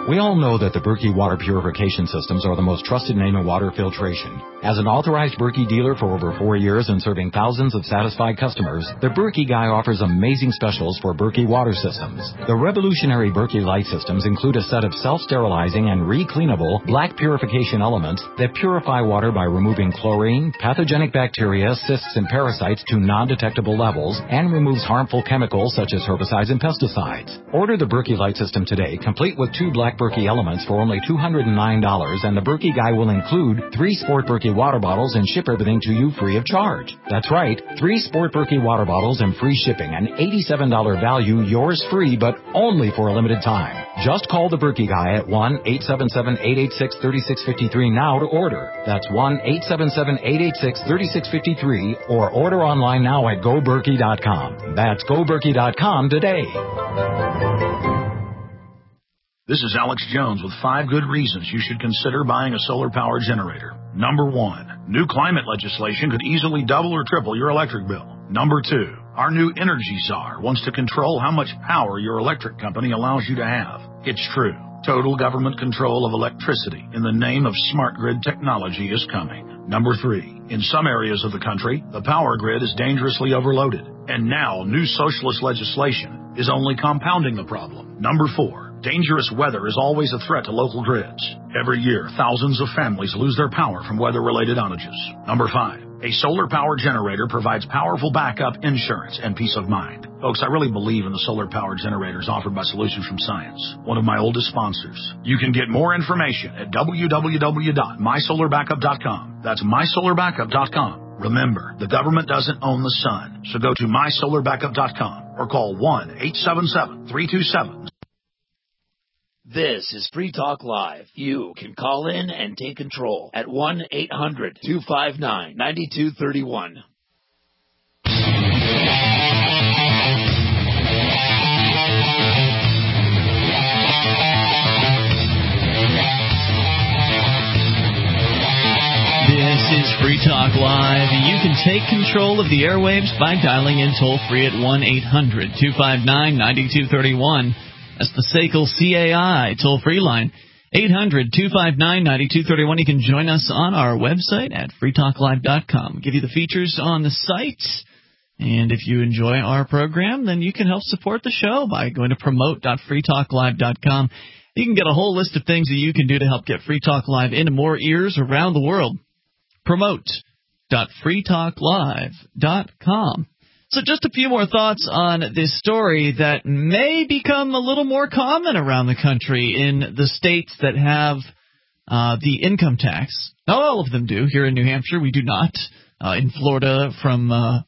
We all know that the Berkey water purification systems are the most trusted name in water filtration. As an authorized Berkey dealer for over four years and serving thousands of satisfied customers, the Berkey Guy offers amazing specials for Berkey water systems. The revolutionary Berkey Light systems include a set of self-sterilizing and re-cleanable black purification elements that purify water by removing chlorine, pathogenic bacteria, cysts, and parasites to non-detectable levels, and removes harmful chemicals such as herbicides and pesticides. Order the Berkey Light system today, complete with two black Berkey elements for only two hundred nine dollars, and the Berkey Guy will include three Sport Berkey water bottles and ship everything to you free of charge. That's right, three Sport Berkey water bottles and free shipping, an eighty-seven dollars value, yours free, but only for a limited time. Just call the Berkey Guy at one eight seven seven, eight eight six, three six five three now to order. That's one eight seven seven, eight eight six, three six five three, or order online now at go berkey dot com. That's go berkey dot com today. This is Alex Jones with five good reasons you should consider buying a solar power generator. Number one, new climate legislation could easily double or triple your electric bill. Number two, our new energy czar wants to control how much power your electric company allows you to have. It's true. Total government control of electricity in the name of smart grid technology is coming. Number three, in some areas of the country, the power grid is dangerously overloaded. And now new socialist legislation is only compounding the problem. Number four, dangerous weather is always a threat to local grids. Every year, thousands of families lose their power from weather-related outages. Number five, a solar power generator provides powerful backup insurance and peace of mind. Folks, I really believe in the solar power generators offered by Solutions from Science, one of my oldest sponsors. You can get more information at w w w dot my solar backup dot com. That's my solar backup dot com. Remember, the government doesn't own the sun, so go to my solar backup dot com or call one eight seven seven, three two seven. This is Free Talk Live. You can call in and take control at one eight hundred, two five nine, nine two three one. This is Free Talk Live. You can take control of the airwaves by dialing in toll-free at one eight hundred, two five nine, nine two three one. That's the S A C L C A I toll-free line, eight hundred, two five nine, nine two three one. You can join us on our website at free talk live dot com. We'll give you the features on the site. And if you enjoy our program, then you can help support the show by going to promote dot free talk live dot com. You can get a whole list of things that you can do to help get Free Talk Live into more ears around the world. promote dot free talk live dot com. So just a few more thoughts on this story that may become a little more common around the country in the states that have uh, the income tax. Not all of them do. Here in New Hampshire, we do not. Uh, in Florida, from uh,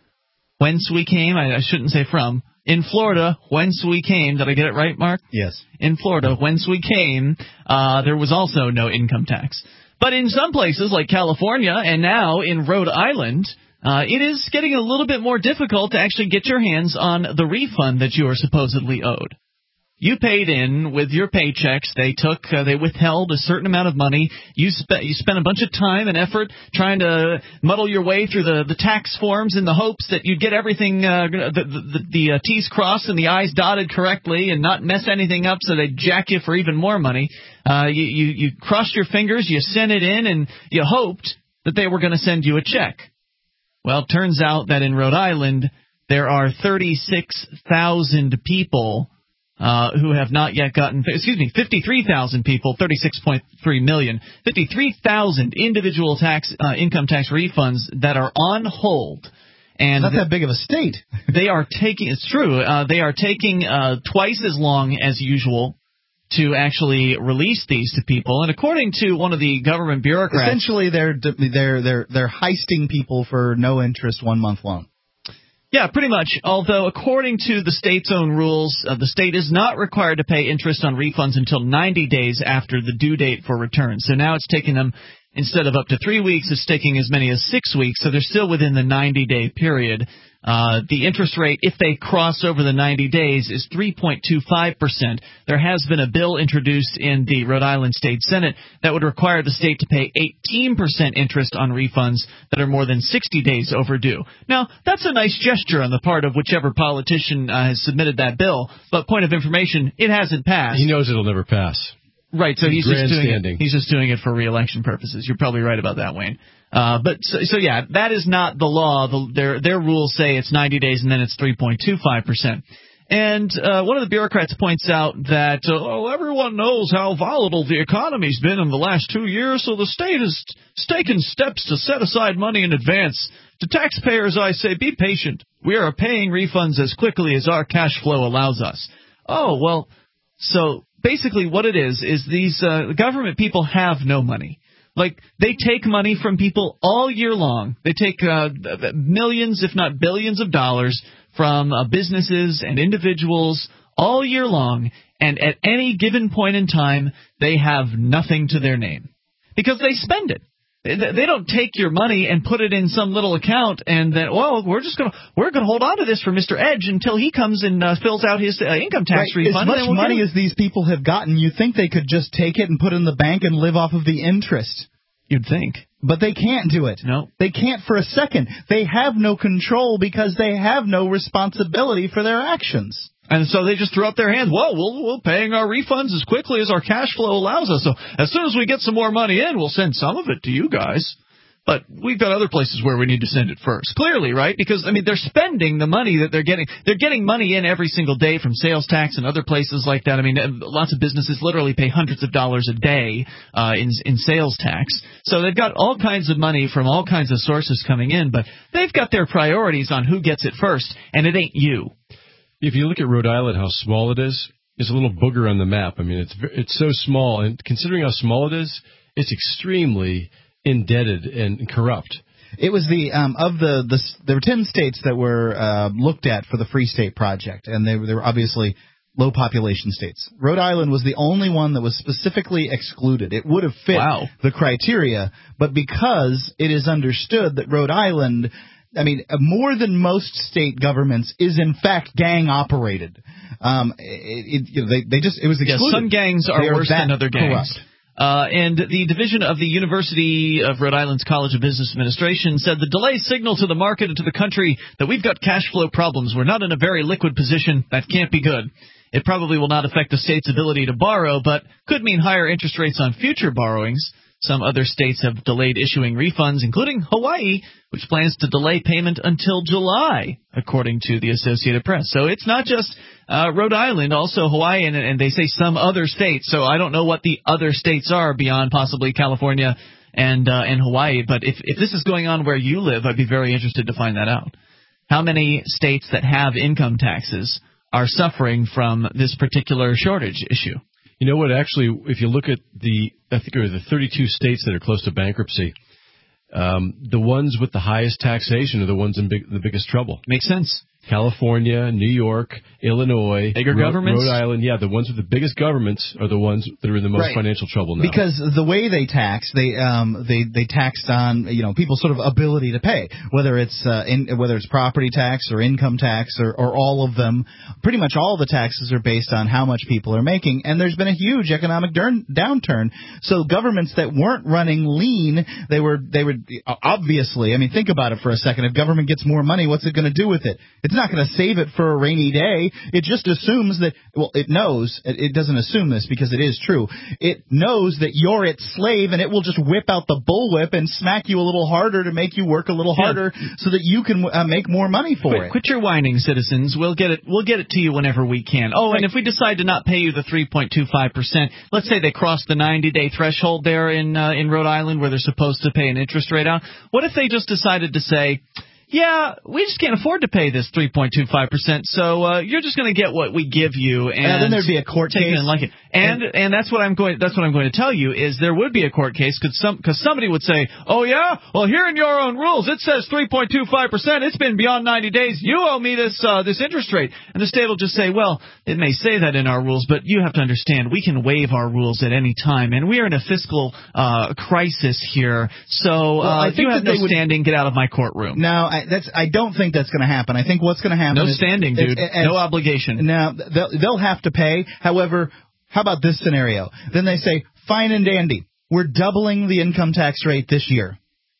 whence we came, I, I shouldn't say from. In Florida, whence we came, did I get it right, Mark? Yes. In Florida, whence we came, uh, there was also no income tax. But in some places, like California, and now in Rhode Island, Uh, it is getting a little bit more difficult to actually get your hands on the refund that you are supposedly owed. You paid in with your paychecks. They took, uh, they withheld a certain amount of money. You spent, you spent a bunch of time and effort trying to muddle your way through the, the tax forms in the hopes that you'd get everything, uh, the, the, the uh, T's crossed and the I's dotted correctly and not mess anything up so they'd jack you for even more money. Uh, you, you, you crossed your fingers, you sent it in, and you hoped that they were going to send you a check. Well, it turns out that in Rhode Island, there are thirty-six thousand people uh, who have not yet gotten, excuse me, fifty-three thousand people, thirty-six point three million, fifty-three thousand individual tax uh, income tax refunds that are on hold. And not that big of a state. They are taking, it's true, uh, they are taking uh, twice as long as usual to actually release these to people. And according to one of the government bureaucrats, essentially they're they're they're they're heisting people for no interest one month loan. Yeah, pretty much. Although according to the state's own rules, uh, the state is not required to pay interest on refunds until ninety days after the due date for return. So now it's taking them instead of up to three weeks, it's taking as many as six weeks, so they're still within the ninety-day period. Uh, the interest rate, if they cross over the ninety days, is three point two five percent. There has been a bill introduced in the Rhode Island State Senate that would require the state to pay eighteen percent interest on refunds that are more than sixty days overdue. Now, that's a nice gesture on the part of whichever politician uh, has submitted that bill, but point of information, it hasn't passed. He knows it'll never pass. Right, so he's just doing it. He's just doing it for re-election purposes. You're probably right about that, Wayne. Uh, but so, so yeah, that is not the law. The, their their rules say it's ninety days and then it's three point two five percent. And uh, one of the bureaucrats points out that uh, well, everyone knows how volatile the economy's been in the last two years, so the state has taken steps to set aside money in advance. To taxpayers, I say, be patient. We are paying refunds as quickly as our cash flow allows us. Oh, well, so basically what it is is these uh, government people have no money. Like, they take money from people all year long. They take uh, millions, if not billions of dollars from uh, businesses and individuals all year long, and at any given point in time, they have nothing to their name because they spend it. They don't take your money and put it in some little account and then, well, we're just going to we're going to hold on to this for Mister Edge until he comes and uh, fills out his uh, income tax right. refund. As much we'll money as these people have gotten, you think they could just take it and put it in the bank and live off of the interest. You'd think. But they can't do it. No. They can't for a second. They have no control because they have no responsibility for their actions. And so they just threw up their hands. Well, we'll, we'll paying our refunds as quickly as our cash flow allows us. So as soon as we get some more money in, we'll send some of it to you guys. But we've got other places where we need to send it first. Clearly, right? Because, I mean, they're spending the money that they're getting. They're getting money in every single day from sales tax and other places like that. I mean, lots of businesses literally pay hundreds of dollars a day uh, in, in sales tax. So they've got all kinds of money from all kinds of sources coming in. But they've got their priorities on who gets it first, and it ain't you. If you look at Rhode Island, how small it is, it's a little booger on the map. I mean, it's it's so small, and considering how small it is, it's extremely indebted and corrupt. It was the um, of the, the there were ten states that were uh, looked at for the Free State Project, and they, they were obviously low population states. Rhode Island was the only one that was specifically excluded. It would have fit wow. the criteria, but because it is understood that Rhode Island, I mean, more than most state governments, is in fact gang operated. Um, it, it, you know, they they just it was excluded. Yeah, some gangs are, are worse than other gangs. Corrupt. Uh, and the division of the University of Rhode Island's College of Business Administration said the delay signal to the market and to the country that we've got cash flow problems. We're not in a very liquid position. That can't be good. It probably will not affect the state's ability to borrow, but could mean higher interest rates on future borrowings. Some other states have delayed issuing refunds, including Hawaii, which plans to delay payment until July, according to the Associated Press. So it's not just uh, Rhode Island, also Hawaii, and, and they say some other states. So I don't know what the other states are beyond possibly California and uh, and Hawaii. But if, if this is going on where you live, I'd be very interested to find that out. How many states that have income taxes are suffering from this particular shortage issue? You know what, actually, if you look at the, I think it was the thirty-two states that are close to bankruptcy, um, the ones with the highest taxation are the ones in big, the biggest trouble. Makes sense. California, New York, Illinois, bigger Rhode, governments? Rhode Island, yeah, the ones with the biggest governments are the ones that are in the most right. financial trouble now. Because the way they tax, they um they they taxed on you know people's sort of ability to pay, whether it's uh, in whether it's property tax or income tax or or all of them. Pretty much all the taxes are based on how much people are making, and there's been a huge economic durn, downturn. So governments that weren't running lean, they were they were obviously. I mean, think about it for a second. If government gets more money, what's it going to do with it? It's not going to save it for a rainy day. It just assumes that, well, it knows, it doesn't assume this because it is true. It knows that you're its slave, and it will just whip out the bullwhip and smack you a little harder to make you work a little harder yeah. so that you can uh, make more money for quit, it. Quit your whining, citizens. We'll get it We'll get it to you whenever we can. Oh, right. And if we decide to not pay you the three point two five percent, let's say they cross the ninety-day threshold there in uh, in Rhode Island where they're supposed to pay an interest rate out. What if they just decided to say, yeah, we just can't afford to pay this three point two five percent, so uh, you're just going to get what we give you, and uh, then there'd be a court take case. It and like it. And, and and that's what I'm going. That's what I'm going to tell you is there would be a court case because some because somebody would say, oh yeah, well here in your own rules it says three point two five percent. It's been beyond ninety days. You owe me this uh, this interest rate, and the state will just say, well, it may say that in our rules, but you have to understand we can waive our rules at any time, and we are in a fiscal uh, crisis here. So well, uh, I think you have that no they would, standing. Get out of my courtroom. No, I, that's I don't think that's going to happen. I think what's going to happen no is standing, dude. Is, no obligation. Now they'll, they'll have to pay. However, how about this scenario? Then they say, fine and dandy, we're doubling the income tax rate this year.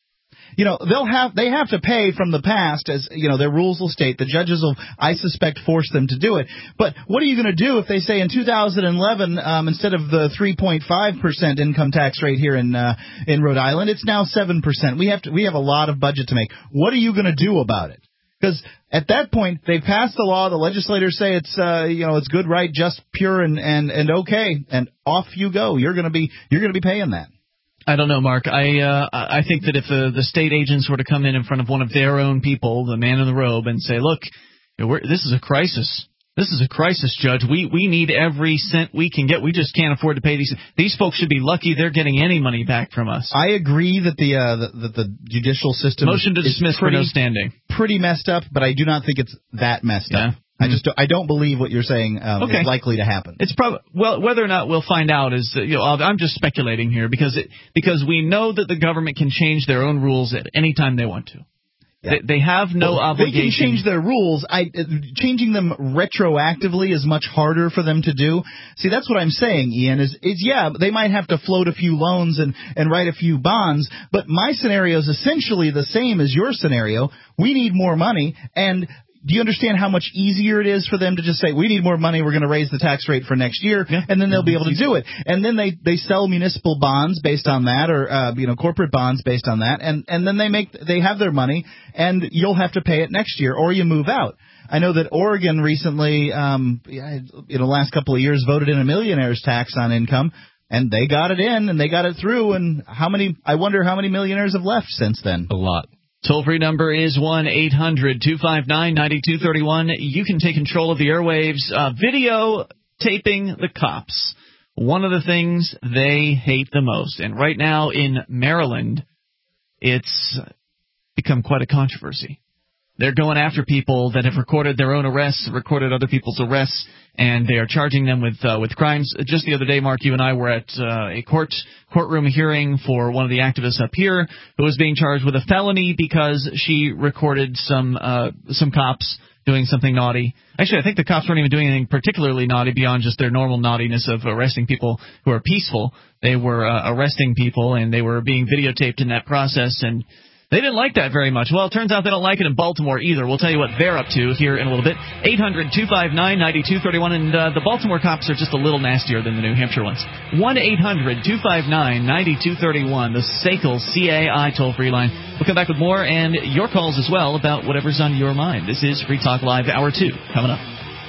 You know, they'll have they have to pay from the past, as you know, their rules will state. The judges will, I suspect, force them to do it. But what are you going to do if they say in two thousand eleven, um, instead of the three point five percent income tax rate here in uh, in Rhode Island, it's now seven percent? We have to we have a lot of budget to make. What are you going to do about it? Because at that point, they've passed the law. The legislators say it's uh, you know it's good, right, just, pure, and and and okay, and off you go. You're going to be you're going to be paying that. I don't know, Mark. I uh, I think that if the, the state agents were to come in in front of one of their own people, the man in the robe, and say, look, we're, this is a crisis. This is a crisis, Judge. We we need every cent we can get. We just can't afford to pay these. These folks should be lucky they're getting any money back from us. I agree that the uh, the, that the judicial system Motion to is dismiss pretty, for no standing. Pretty messed up, but I do not think it's that messed yeah. up. I just don't, I don't believe what you're saying um, okay. is likely to happen. It's probably well whether or not we'll find out is uh, you know I'm just speculating here because it, because we know that the government can change their own rules at any time they want to. Yeah. They, they have no well, obligation. They can change their rules. I uh, changing them retroactively is much harder for them to do. See, that's what I'm saying, Ian. Is is yeah, they might have to float a few loans and and write a few bonds, but my scenario is essentially the same as your scenario. We need more money, and do you understand how much easier it is for them to just say, we need more money, we're going to raise the tax rate for next year, yeah. and then they'll be able to do it. And then they, they sell municipal bonds based on that, or uh, you know corporate bonds based on that, and, and then they make they have their money, and you'll have to pay it next year, or you move out. I know that Oregon recently, um, in the last couple of years, voted in a millionaire's tax on income, and they got it in, and they got it through, and how many? I wonder how many millionaires have left since then. A lot. Toll-free number is one eight hundred two five nine nine two three one. You can take control of the airwaves. Uh, video taping the cops. One of the things they hate the most. And right now in Maryland, it's become quite a controversy. They're going after people that have recorded their own arrests, recorded other people's arrests, and they are charging them with uh, with crimes. Just the other day, Mark, you and I were at uh, a court courtroom hearing for one of the activists up here who was being charged with a felony because she recorded some uh, some cops doing something naughty. Actually, I think the cops weren't even doing anything particularly naughty beyond just their normal naughtiness of arresting people who are peaceful. They were uh, arresting people, and they were being videotaped in that process, and they didn't like that very much. Well, it turns out they don't like it in Baltimore either. We'll tell you what they're up to here in a little bit. eight hundred two five nine nine two three one, and uh, the Baltimore cops are just a little nastier than the New Hampshire ones. one eight hundred two five nine nine two three one, the S A C L C A I toll-free line. We'll come back with more and your calls as well about whatever's on your mind. This is Free Talk Live Hour two coming up.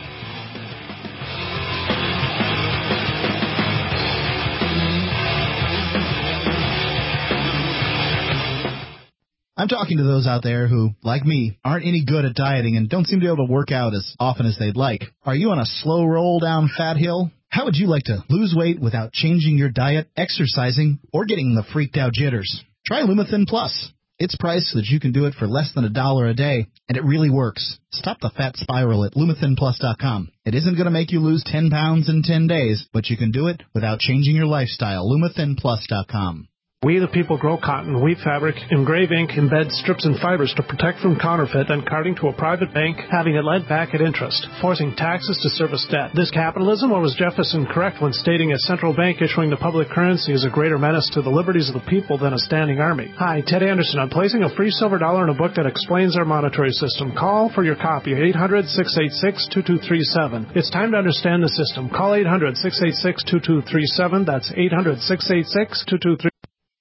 I'm talking to those out there who, like me, aren't any good at dieting and don't seem to be able to work out as often as they'd like. Are you on a slow roll down fat hill? How would you like to lose weight without changing your diet, exercising, or getting the freaked out jitters? Try Lumithin Plus. It's priced so that you can do it for less than a dollar a day, and it really works. Stop the fat spiral at Lumithin Plus dot com. It isn't going to make you lose ten pounds in ten days, but you can do it without changing your lifestyle. Lumithin Plus dot com. We the people grow cotton, weave fabric, engrave ink, embed strips and fibers to protect from counterfeit and carting to a private bank, having it lent back at interest, forcing taxes to service debt. This capitalism, or was Jefferson correct when stating a central bank issuing the public currency is a greater menace to the liberties of the people than a standing army? Hi, Ted Anderson. I'm placing a free silver dollar in a book that explains our monetary system. Call for your copy, eight hundred six eight six two two three seven. It's time to understand the system. Call eight hundred six eight six two two three seven. That's eight hundred six eight six two two three seven.